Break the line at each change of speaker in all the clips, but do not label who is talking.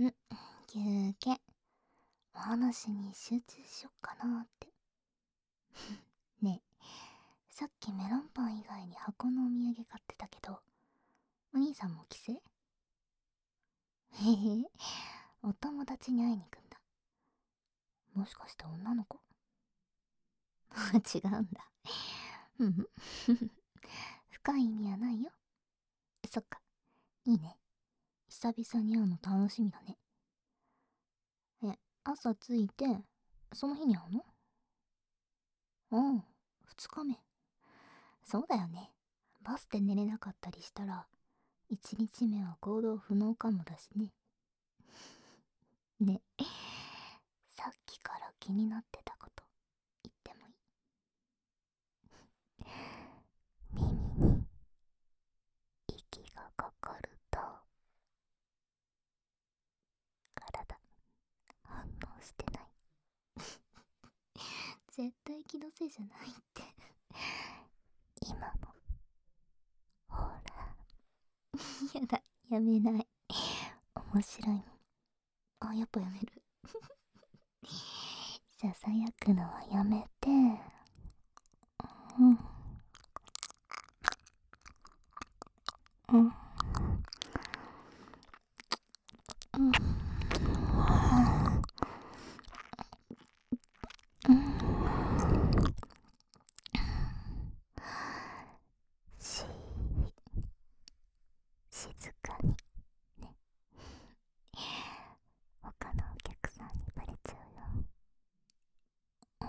ん、休憩。お話に集中しよっかなって。ねえ、さっきメロンパン以外に箱のお土産買ってたけど、お兄さんも帰省？へへ、お友達に会いに行くんだ。もしかして女の子？違うんだ。うん。深い意味はないよ。そっか、いいね。久々に会うの楽しみだね。え、朝着いて、その日に会うの？うん、二日目。そうだよね。バスで寝れなかったりしたら、一日目は行動不能かもだしね。ね、さっきから気になってたこと言ってもいい？耳に息がかかると体反応してない？絶対気のせいじゃないって。今のほら。やだ、やめない。面白いもん。あ、やっぱやめる。ささやくのはやめて。うん、うん、うん、うん。し、静かにね。他のお客さんにバレちゃうよ。うん、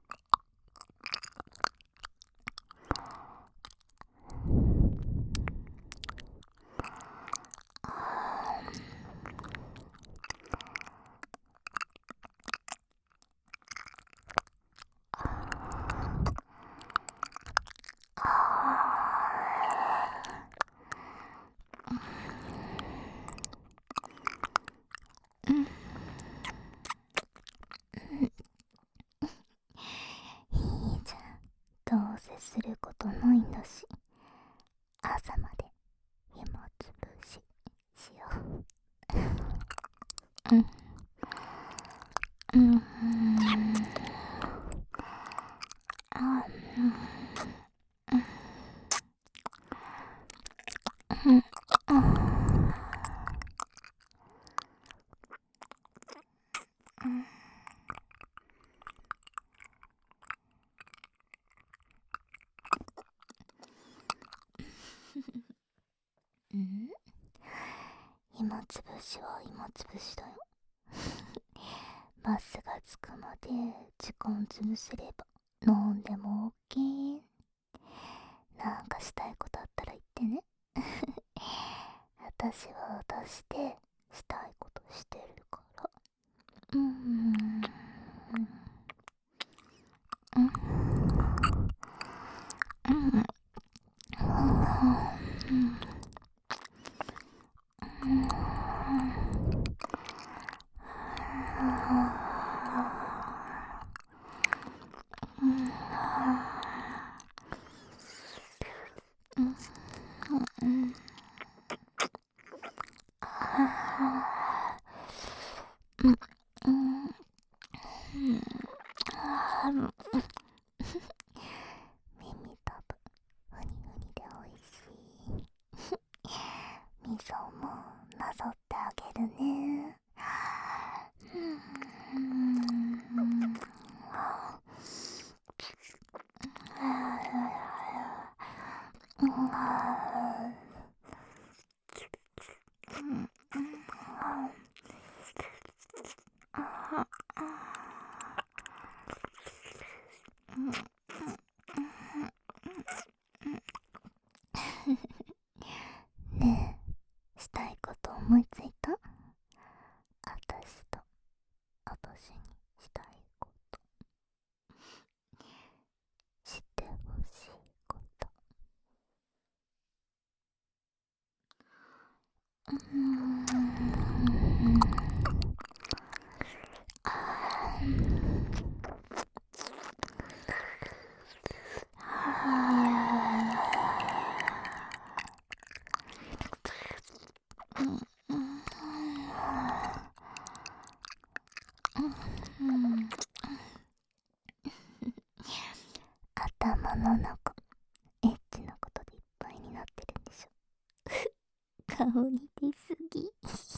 うん、いいじゃん。どうせすることないんだし、朝まで暇つぶししよう。うん、うん、うん、あ、うん、うん、うん。うん、暇つぶしは暇つぶしだよ。バスが着くまで時間潰せれば飲んでも OK。 なんかしたいことあったら言ってね。私は私でしたいことしてるから。うん、うん、うん、うん、うん、うん、うん、耳たぶふにふにでおいしい。みそもなぞってあげるね。うん、ねえ、したいこと思いついた？あたしとあたしにしたいこと、してほしいこと。うーん、 頭の中エッチなことでいっぱいになってるんでしょ。顔に出すぎ。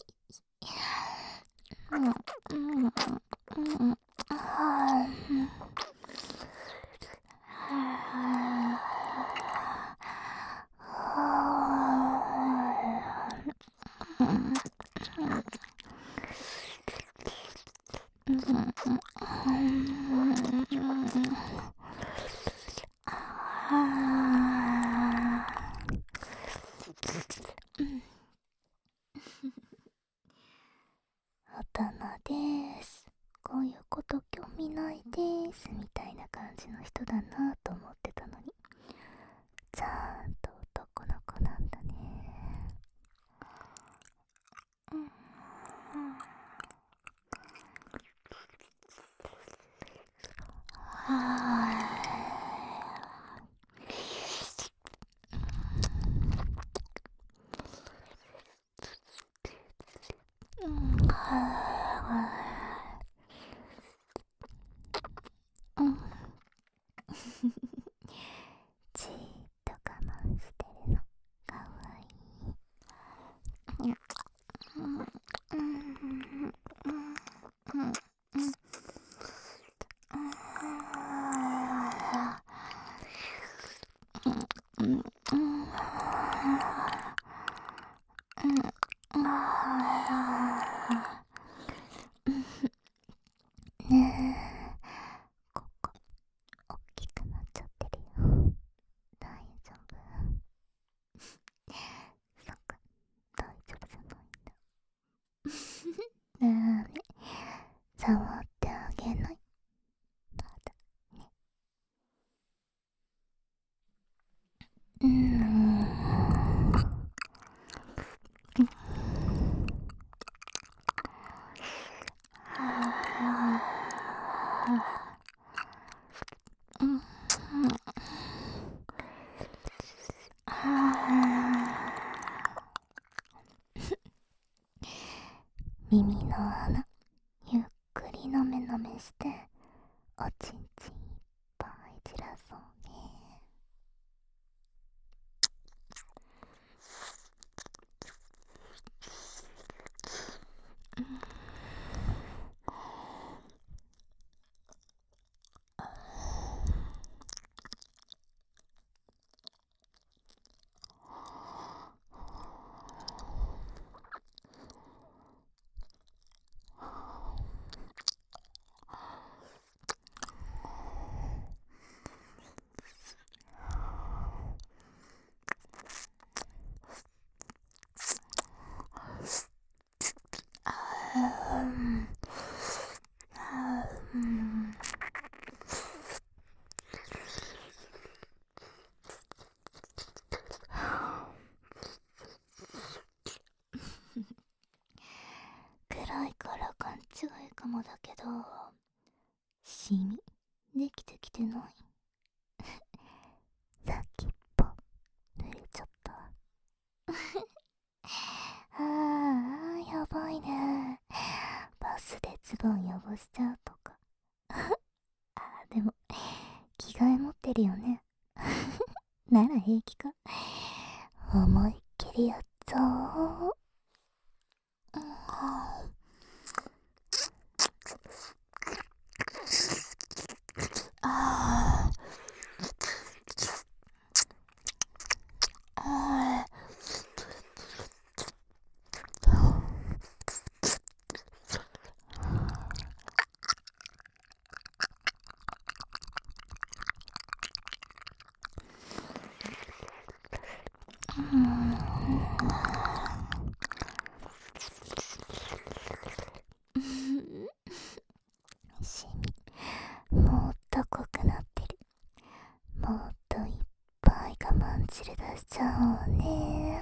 大人です。こういうこと興味ないですみたいな感じの人だなと思ってたのに、ちゃんと男の子なんだね。じーっと我慢してるのかわいい。ねえ、ここ大きくなっちゃってるよ。大丈夫？そっか、大丈夫じゃないんだ。ねえ、触ってあげない？まだね。耳の穴ゆっくりなめなめしておちんちんいっぱい散らそうね。暗いから勘違いかもだけど、シミできてきてない？先っぽ濡れちゃった。やばいね。バスでズボン汚しちゃうとか。でも着替え持ってるよね。なら平気か。思いっきりやっちゃおう。シミもっと濃くなってる。もっといっぱい我慢汁出しちゃおうね。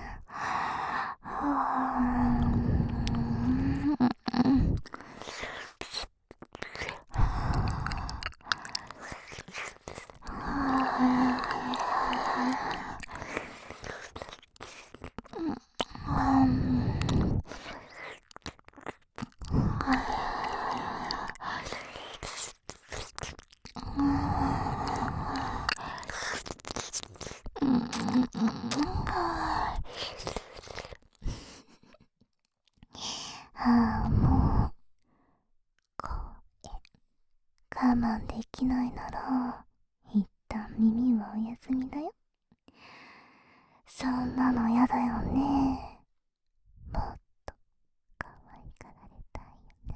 慢できないなら一旦耳はお休みだよ。そんなのやだよね。もっと可愛がられたいよね。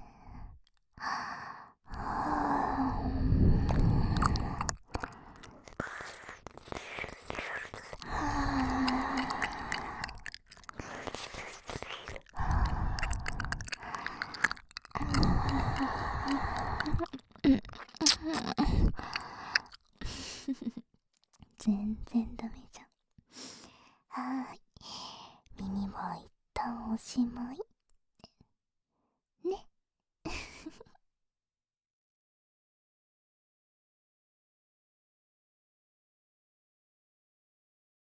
全然ダメじゃん。はーい、耳は一旦おしまい。